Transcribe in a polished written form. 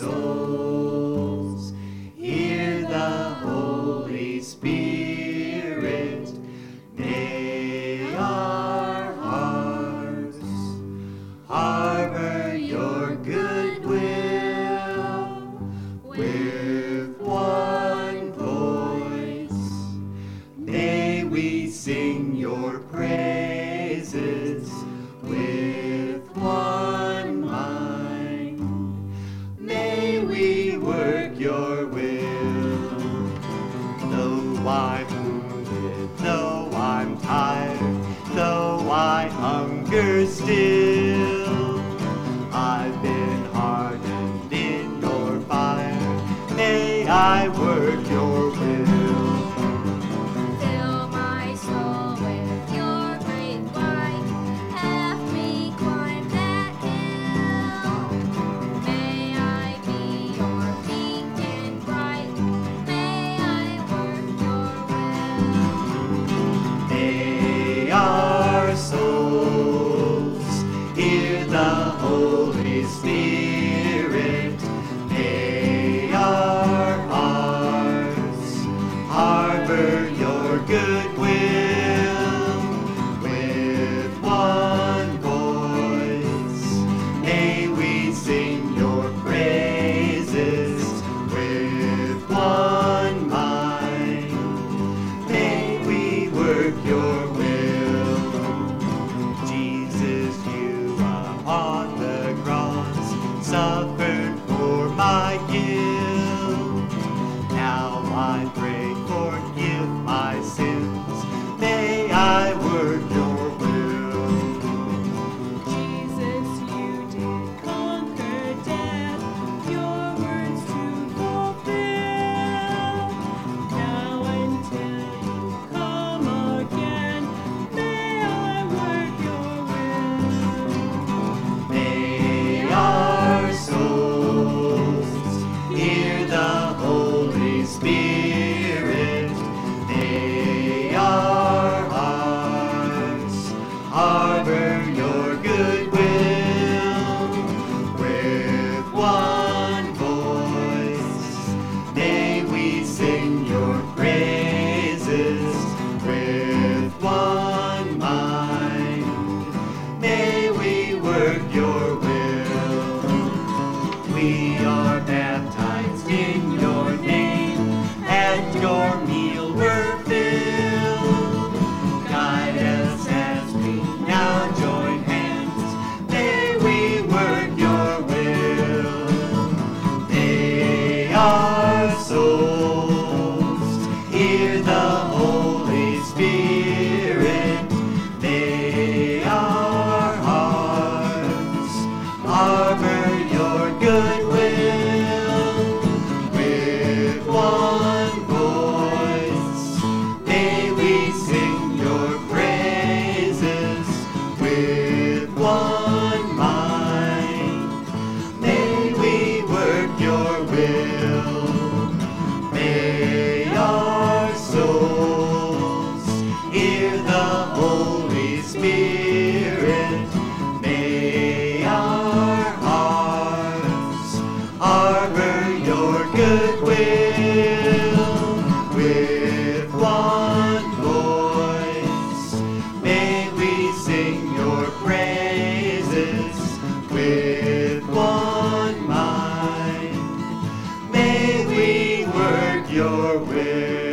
souls, hear the Holy Spirit. May our hearts harbor your goodwill with one voice. May we sing your praises with one mind. May we work your will. Though I'm wounded, though I'm tired, though I hunger still, I've been hardened in your fire. May I work your will. Fill my soul with your great light. Have me climb that hill. May I be your beacon bright. May I work your will. May our souls hear the Holy Spirit. May our hearts harbor your goodwill with one voice. May we sing your praises with one mind. May we work your will. Jesus, you upon the cross suffered for my guilt. Now I pray, forgive my sins. May I work your will. Jesus, you did conquer death, your words to fulfill. Now until you come again, may I work your will. May our souls hear the Holy Spirit. May our hearts harbor your goodwill with one voice. May we sing your praises with one mind. May we work your will. We are baptized in your name, and your meal we're filled. Guide us as we now join hands. May we work your will. May our souls hear the Holy Spirit. May our hearts harbor your goodwill with one voice. May we sing your praises with one mind. May we work your will. May our souls hear the Holy Spirit. May our hearts harbor your goodwill with one voice. May we sing your praises with one mind. May we work your will.